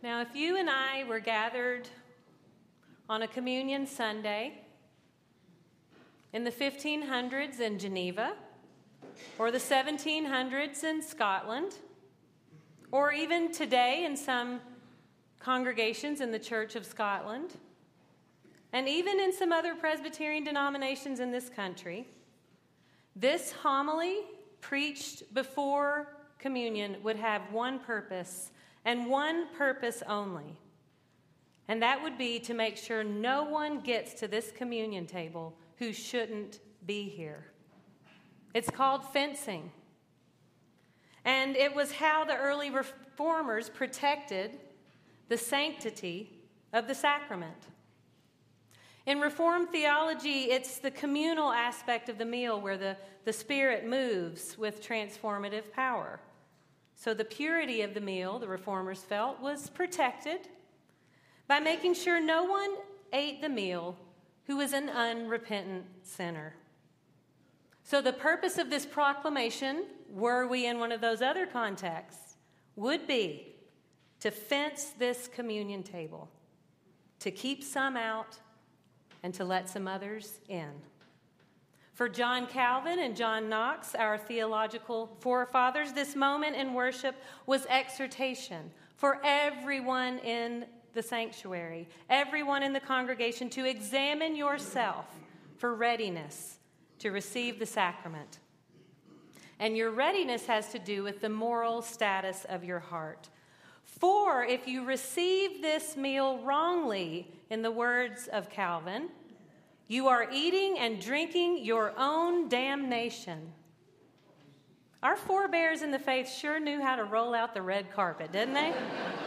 Now, if you and I were gathered on a communion Sunday in the 1500s in Geneva, or the 1700s in Scotland, or even today in some congregations in the Church of Scotland, and even in some other Presbyterian denominations in this country, this homily preached before communion would have one purpose, and one purpose only. And that would be to make sure no one gets to this communion table who shouldn't be here. It's called fencing. And it was how the early reformers protected the sanctity of the sacrament. In Reformed theology, it's the communal aspect of the meal where the Spirit moves with transformative power. So the purity of the meal, the Reformers felt, was protected by making sure no one ate the meal who was an unrepentant sinner. So the purpose of this proclamation, were we in one of those other contexts, would be to fence this communion table, to keep some out and to let some others in. For John Calvin and John Knox, our theological forefathers, this moment in worship was exhortation for everyone in the sanctuary, everyone in the congregation, to examine yourself for readiness to receive the sacrament. And your readiness has to do with the moral status of your heart. For if you receive this meal wrongly, in the words of Calvin, you are eating and drinking your own damnation. Our forebears in the faith sure knew how to roll out the red carpet, didn't they?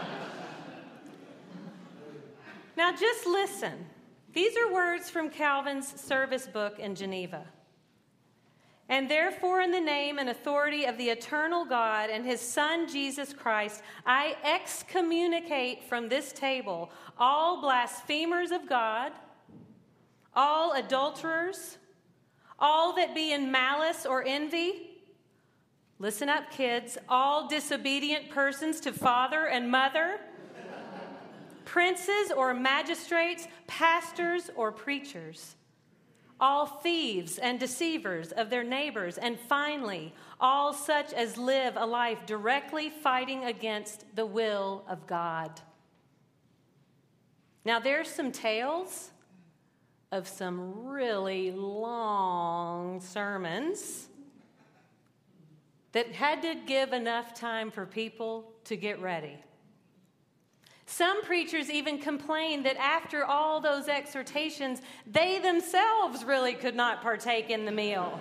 Now just listen. These are words from Calvin's service book in Geneva. And therefore, in the name and authority of the eternal God and his Son, Jesus Christ, I excommunicate from this table all blasphemers of God, all adulterers, all that be in malice or envy. Listen up, kids. All disobedient persons to father and mother, princes or magistrates, pastors or preachers, all thieves and deceivers of their neighbors, and finally, all such as live a life directly fighting against the will of God. Now, there's some tales of some really long sermons that had to give enough time for people to get ready. Some preachers even complained that after all those exhortations, they themselves really could not partake in the meal.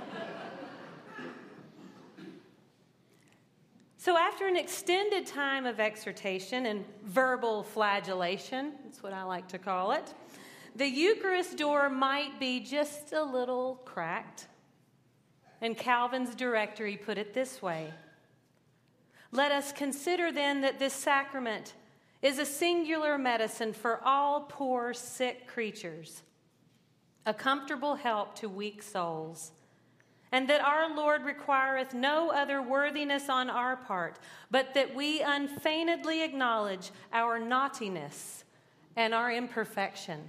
So after an extended time of exhortation and verbal flagellation, that's what I like to call it, the Eucharist door might be just a little cracked. And Calvin's directory put it this way: let us consider then that this sacrament is a singular medicine for all poor, sick creatures, a comfortable help to weak souls, and that our Lord requireth no other worthiness on our part, but that we unfeignedly acknowledge our naughtiness and our imperfection.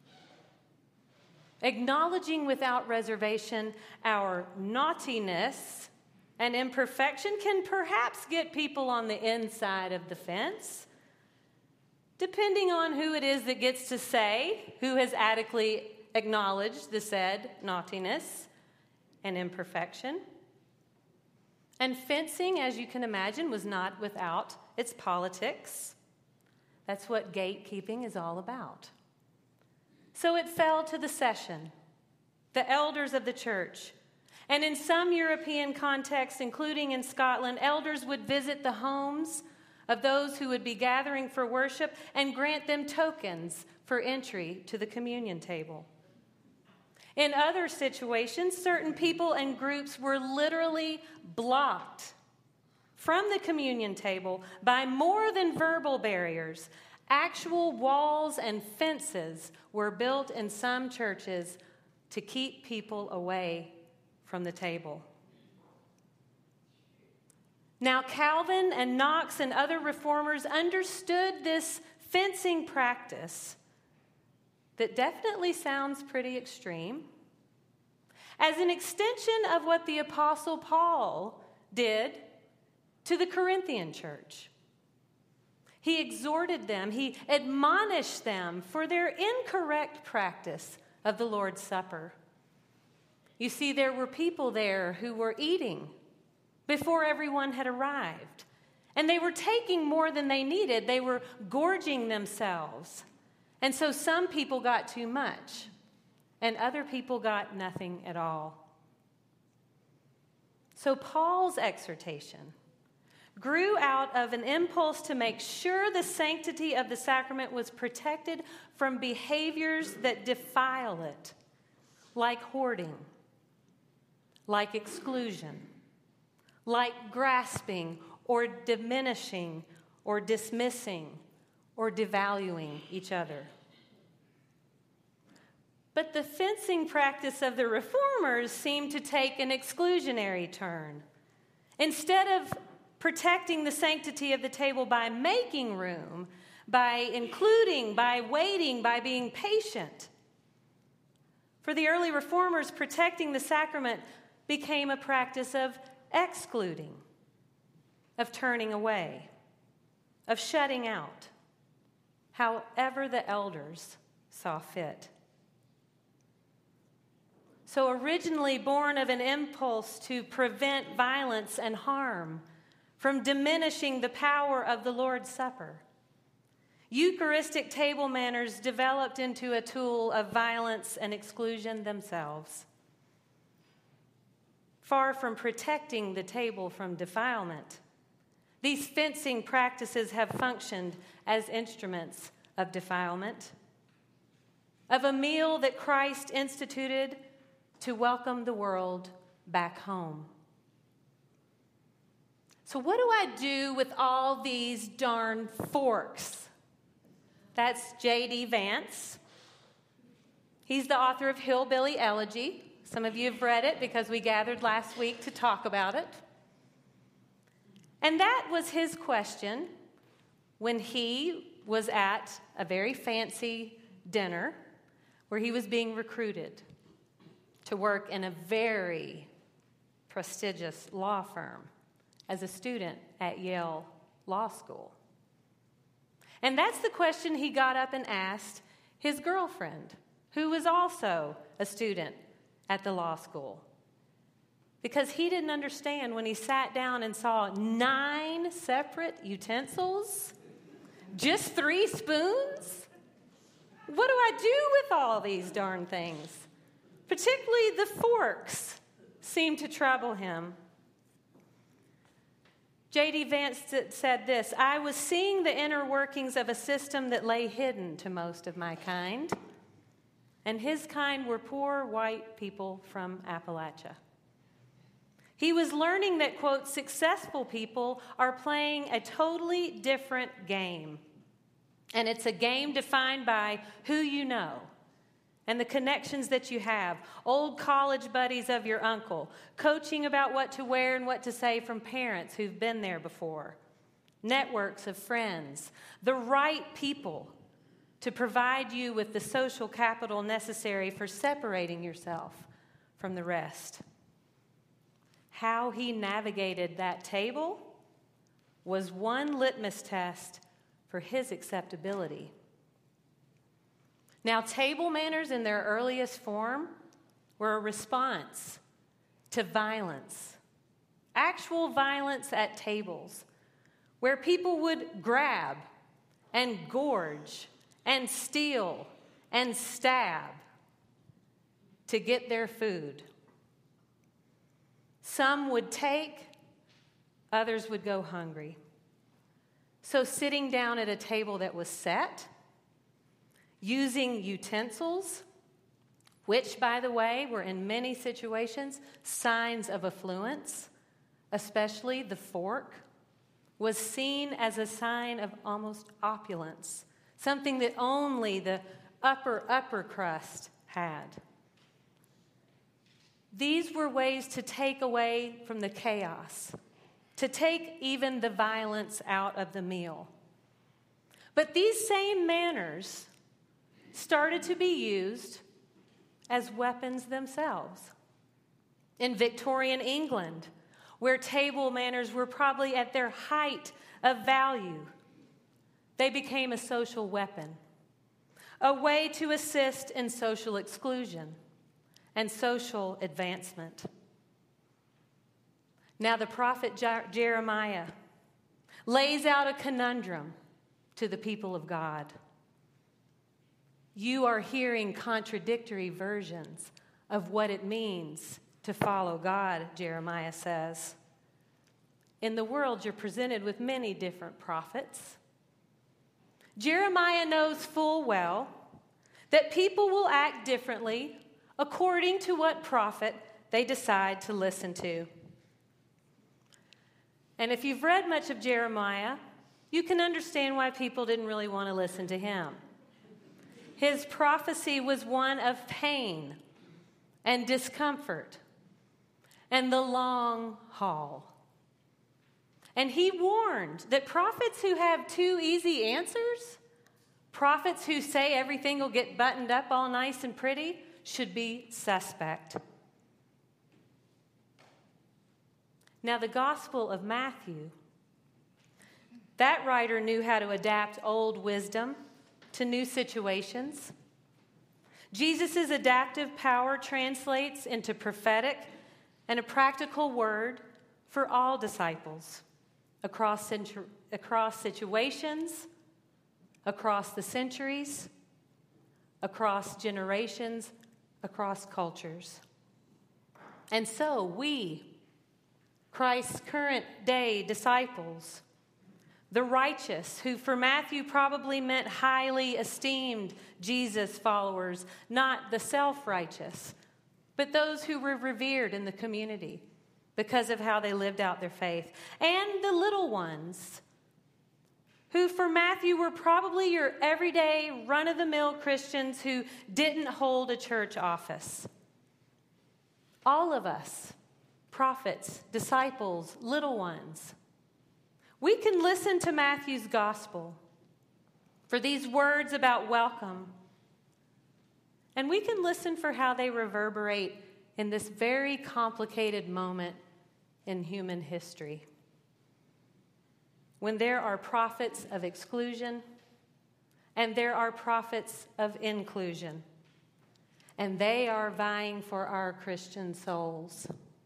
Acknowledging without reservation our naughtiness and imperfection can perhaps get people on the inside of the fence, depending on who it is that gets to say, who has adequately acknowledged the said naughtiness and imperfection. And fencing, as you can imagine, was not without its politics. That's what gatekeeping is all about. So it fell to the session, the elders of the church. And in some European contexts, including in Scotland, elders would visit the homes of those who would be gathering for worship and grant them tokens for entry to the communion table. In other situations, certain people and groups were literally blocked from the communion table by more than verbal barriers. Actual walls and fences were built in some churches to keep people away from the table. Now, Calvin and Knox and other reformers understood this fencing practice that definitely sounds pretty extreme as an extension of what the Apostle Paul did to the Corinthian church. He exhorted them, he admonished them for their incorrect practice of the Lord's Supper. You see, there were people there who were eating before everyone had arrived, and they were taking more than they needed. They were gorging themselves. And so some people got too much, and other people got nothing at all. So Paul's exhortation grew out of an impulse to make sure the sanctity of the sacrament was protected from behaviors that defile it, like hoarding, like exclusion, like grasping or diminishing or dismissing or devaluing each other. But the fencing practice of the reformers seemed to take an exclusionary turn. Instead of protecting the sanctity of the table by making room, by including, by waiting, by being patient, for the early reformers, protecting the sacrament became a practice of excluding, of turning away, of shutting out, however the elders saw fit. So originally born of an impulse to prevent violence and harm from diminishing the power of the Lord's Supper, Eucharistic table manners developed into a tool of violence and exclusion themselves. Far from protecting the table from defilement, these fencing practices have functioned as instruments of defilement, of a meal that Christ instituted to welcome the world back home. So what do I do with all these darn forks? That's J.D. Vance. He's the author of Hillbilly Elegy. Some of you have read it because we gathered last week to talk about it. And that was his question when he was at a very fancy dinner where he was being recruited to work in a very prestigious law firm as a student at Yale Law School. And that's the question he got up and asked his girlfriend, who was also a student at the law school. Because he didn't understand when he sat down and saw 9 separate utensils, just 3 spoons. What do I do with all these darn things? Particularly the forks seemed to trouble him. J.D. Vance said this: I was seeing the inner workings of a system that lay hidden to most of my kind, and his kind were poor white people from Appalachia. He was learning that, quote, successful people are playing a totally different game. And it's a game defined by who you know and the connections that you have. Old college buddies of your uncle, coaching about what to wear and what to say from parents who've been there before, networks of friends, the right people to provide you with the social capital necessary for separating yourself from the rest. How he navigated that table was one litmus test for his acceptability. Now, table manners in their earliest form were a response to violence, actual violence at tables, where people would grab and gorge and steal and stab to get their food. Some would take, others would go hungry. So sitting down at a table that was set, using utensils, which, by the way, were in many situations signs of affluence, especially the fork, was seen as a sign of almost opulence, something that only the upper crust had. These were ways to take away from the chaos to take even the violence out of the meal. But these same manners started to be used as weapons themselves. In Victorian England, where table manners were probably at their height of value, they became a social weapon, a way to assist in social exclusion and social advancement. Now the prophet Jeremiah lays out a conundrum to the people of God. You are hearing contradictory versions of what it means to follow God, Jeremiah says. In the world, you're presented with many different prophets. Jeremiah knows full well that people will act differently according to what prophet they decide to listen to. And if you've read much of Jeremiah, you can understand why people didn't really want to listen to him. His prophecy was one of pain and discomfort and the long haul. And he warned that prophets who have too easy answers, prophets who say everything will get buttoned up all nice and pretty, should be suspect. Now, the Gospel of Matthew, that writer knew how to adapt old wisdom to new situations. Jesus' adaptive power translates into prophetic and a practical word for all disciples across situations, across the centuries, across generations, across cultures. And so we, Christ's current day disciples, the righteous, who for Matthew probably meant highly esteemed Jesus followers, not the self-righteous, but those who were revered in the community because of how they lived out their faith, and the little ones, who for Matthew were probably your everyday run-of-the-mill Christians who didn't hold a church office. All of us, prophets, disciples, little ones, we can listen to Matthew's gospel for these words about welcome, and we can listen for how they reverberate in this very complicated moment in human history, when there are prophets of exclusion and there are prophets of inclusion, and they are vying for our Christian souls.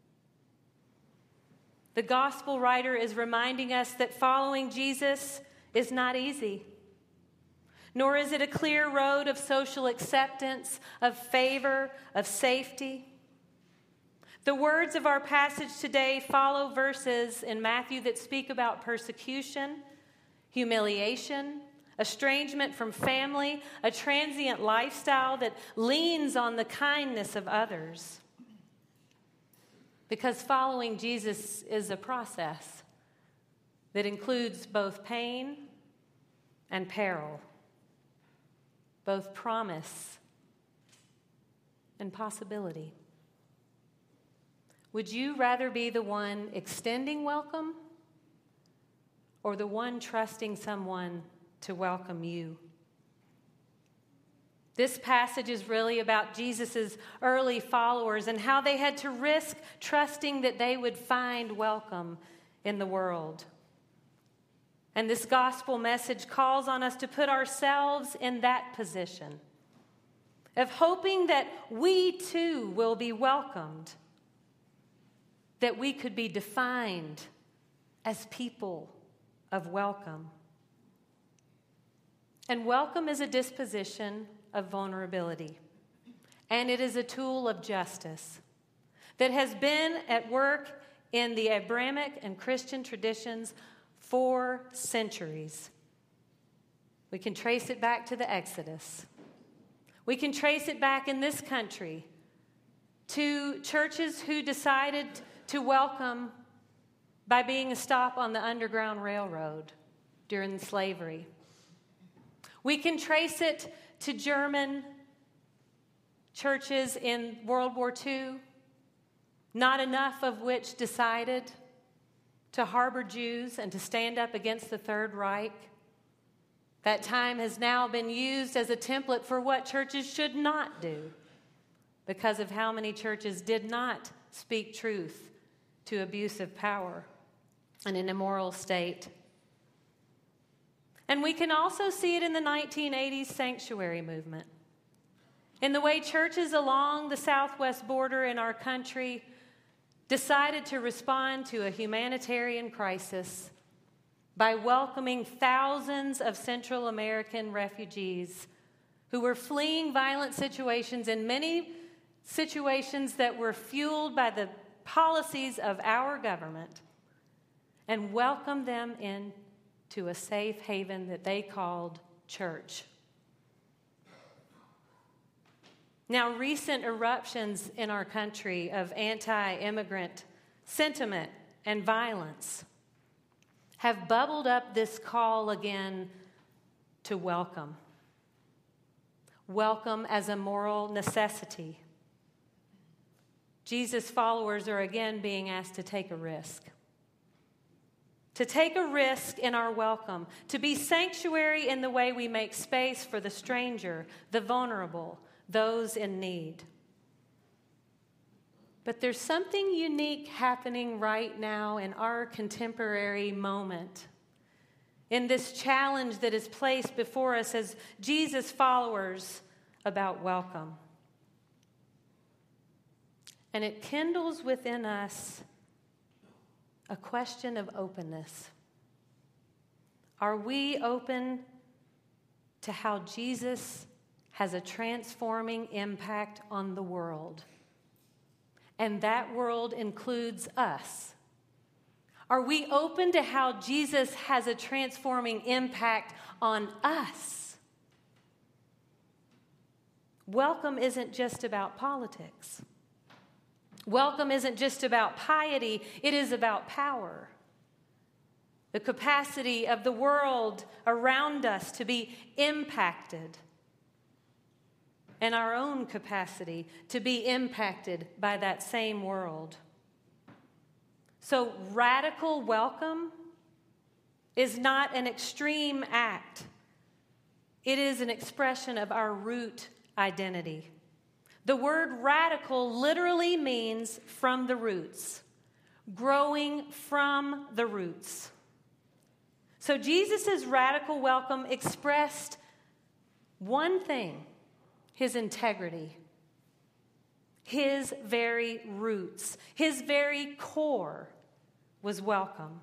The gospel writer is reminding us that following Jesus is not easy, nor is it a clear road of social acceptance, of favor, of safety. The words of our passage today follow verses in Matthew that speak about persecution, humiliation, estrangement from family, a transient lifestyle that leans on the kindness of others. Because following Jesus is a process that includes both pain and peril, both promise and possibility. Would you rather be the one extending welcome or the one trusting someone to welcome you? This passage is really about Jesus' early followers and how they had to risk trusting that they would find welcome in the world. And this gospel message calls on us to put ourselves in that position of hoping that we too will be welcomed, that we could be defined as people of welcome. And welcome is a disposition of vulnerability, and it is a tool of justice that has been at work in the Abrahamic and Christian traditions for centuries. We can trace it back to the Exodus. We can trace it back in this country to churches who decided to welcome by being a stop on the Underground Railroad during slavery. We can trace it to German churches in World War II, not enough of which decided to harbor Jews and to stand up against the Third Reich. That time has now been used as a template for what churches should not do because of how many churches did not speak truth to abusive power and an immoral state. And we can also see it in the 1980s sanctuary movement, in the way churches along the southwest border in our country decided to respond to a humanitarian crisis by welcoming thousands of Central American refugees who were fleeing violent situations, in many situations that were fueled by the policies of our government, and welcomed them into a safe haven that they called church. Now, recent eruptions in our country of anti-immigrant sentiment and violence have bubbled up this call again to welcome. Welcome as a moral necessity. Jesus' followers are again being asked to take a risk. To take a risk in our welcome, to be sanctuary in the way we make space for the stranger, the vulnerable, those in need. But there's something unique happening right now in our contemporary moment, in this challenge that is placed before us as Jesus followers about welcome. And it kindles within us a question of openness. Are we open to how Jesus has a transforming impact on the world? And that world includes us. Are we open to how Jesus has a transforming impact on us? Welcome isn't just about politics. Welcome isn't just about piety, it is about power. The capacity of the world around us to be impacted, and our own capacity to be impacted by that same world. So, radical welcome is not an extreme act. It is an expression of our root identity. The word radical literally means from the roots, growing from the roots. So Jesus' radical welcome expressed one thing: his integrity, his very roots, his very core was welcome.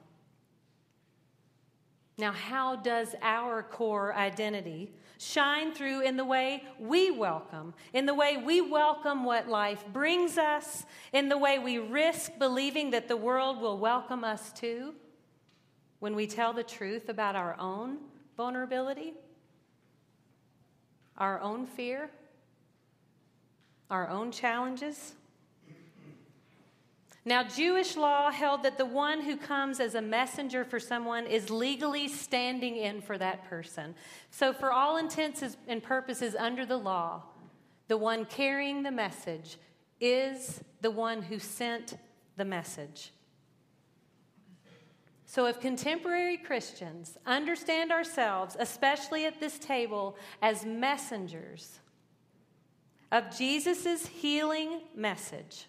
Now, how does our core identity shine through in the way we welcome, in the way we welcome what life brings us, in the way we risk believing that the world will welcome us too, when we tell the truth about our own vulnerability, our own fear, our own challenges? Now, Jewish law held that the one who comes as a messenger for someone is legally standing in for that person. So for all intents and purposes under the law, the one carrying the message is the one who sent the message. So if contemporary Christians understand ourselves, especially at this table, as messengers of Jesus' healing message,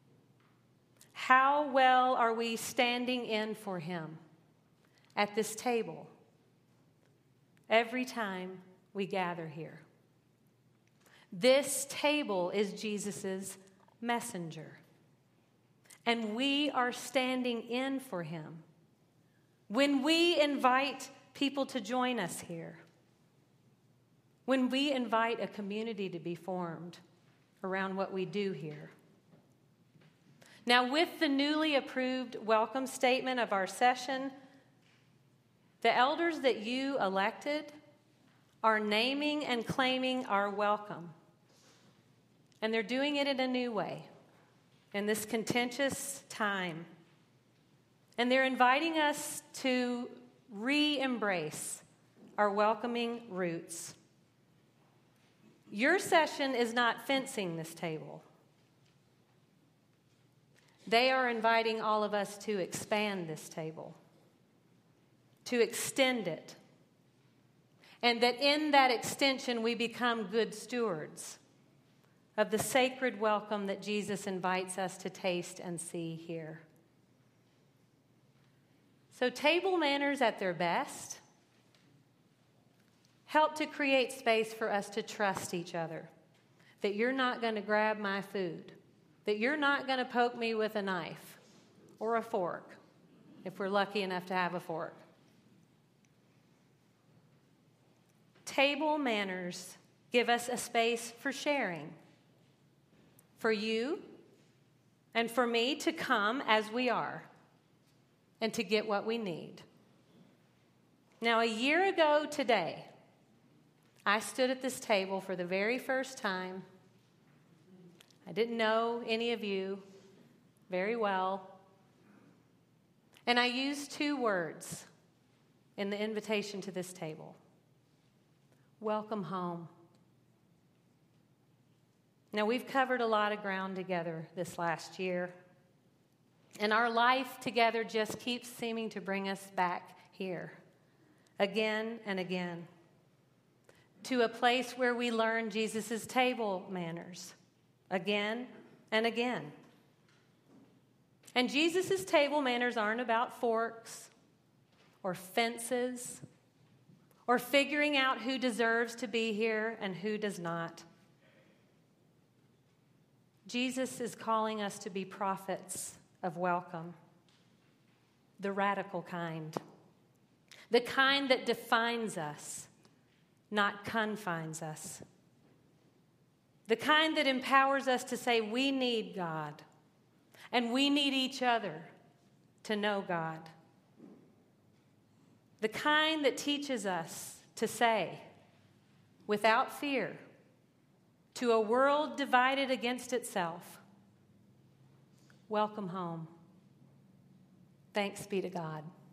how well are we standing in for him at this table every time we gather here? This table is Jesus' messenger, and we are standing in for him when we invite people to join us here, when we invite a community to be formed around what we do here. Now, with the newly approved welcome statement of our session, the elders that you elected are naming and claiming our welcome. And they're doing it in a new way in this contentious time. And they're inviting us to re-embrace our welcoming roots. Your session is not fencing this table. They are inviting all of us to expand this table, to extend it, and that in that extension we become good stewards of the sacred welcome that Jesus invites us to taste and see here. So table manners at their best help to create space for us to trust each other, that you're not going to grab my food, that you're not going to poke me with a knife or a fork, if we're lucky enough to have a fork. Table manners give us a space for sharing, for you and for me to come as we are and to get what we need. Now, a year ago today, I stood at this table for the very first time. I didn't know any of you very well. And I used 2 words in the invitation to this table. Welcome home. Now, we've covered a lot of ground together this last year, and our life together just keeps seeming to bring us back here again and again to a place where we learn Jesus' table manners again and again. And Jesus' table manners aren't about forks or fences or figuring out who deserves to be here and who does not. Jesus is calling us to be prophets of welcome, the radical kind, the kind that defines us, not confines us, the kind that empowers us to say we need God and we need each other to know God, the kind that teaches us to say, without fear, to a world divided against itself, welcome home. Thanks be to God.